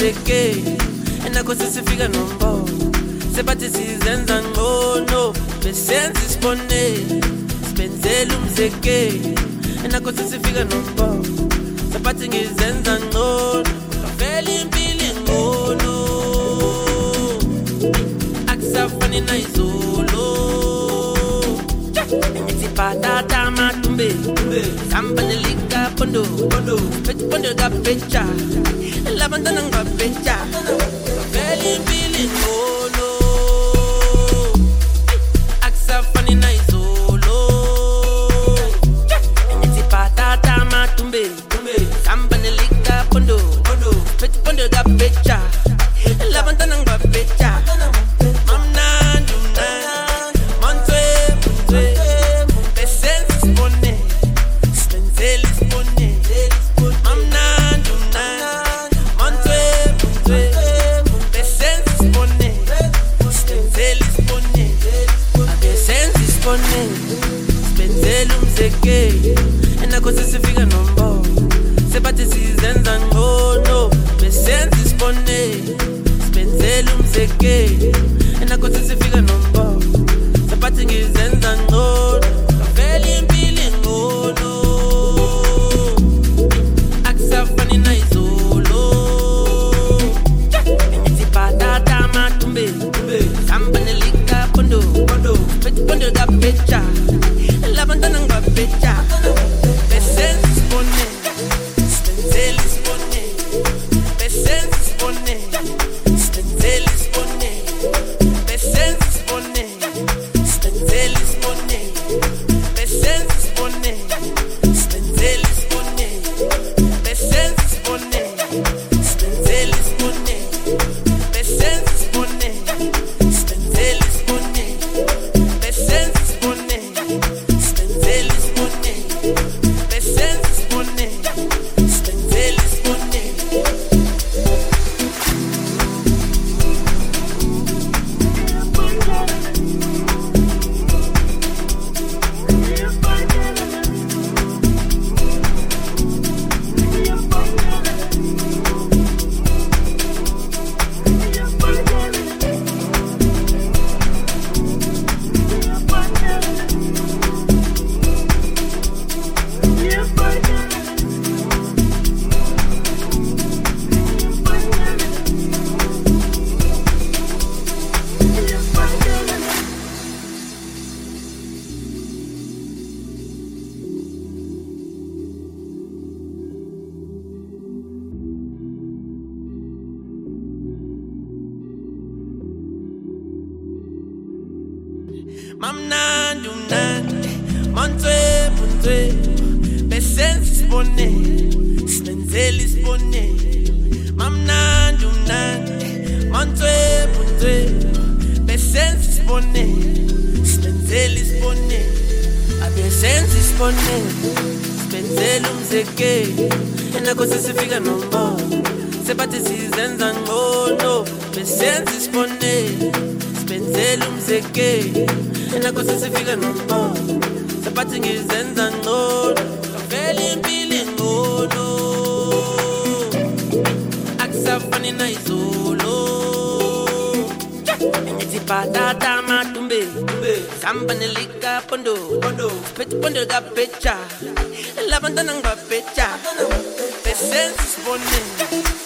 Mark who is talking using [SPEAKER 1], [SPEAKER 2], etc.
[SPEAKER 1] umzeke enakho sesifika nombo sebathi sizenza ngcono besenza isibonelo sibenzela umzeke enakho sesifika nombo sebathi ngizenza ngcono vele impilo ngcono akusafani nayizolo ngithi patata matumbe samba nelika pondo pondo kapecha labantana ngapecha vele impilo ngcono akusafani nayizolo ngithi patata matumbe samba nelika pondo pondo kapecha labantana ngapecha enakho sesifika nombo sebathi sizenza ngcono besenza isibonelo sibenzela umzeke enakho sesifika nombo sebathi ngizenza ngcono vele impilo ngcono akusafani nayizolo ngithi patata matumbe samba nelika pondo pondo kapecha labantana ngapecha besenza isibonelo sibenzela isibonelo besenza isibonelo sibenzela isibonelo besenza isibonelo sibenzela isibonelo besenza isibonelo sibenzela isibonelo besenza isibonelo sibenzela isibonelo besenza isibonelo sibenzela isibonelo besenza Mamnandi umnandi monthwe bunthwe besenza isibonelo sibenzela isibonelo mamnandi umnandi monthwe bunthwe besenza isibonelo sibenzela isibonelo abesenza isibonelo sibenzela umzeke enakho sesifika nombo sebathi sizenza ngcono besenza isibonelo sibenzela umzeke enakho sesifika nombo sebathi ngizenza ngcono vele impilo ngcono akusafani nayizolo ngithi patata matumbe samba nelika pondo pondo kapecha labantana ngapecha besenza isibonelo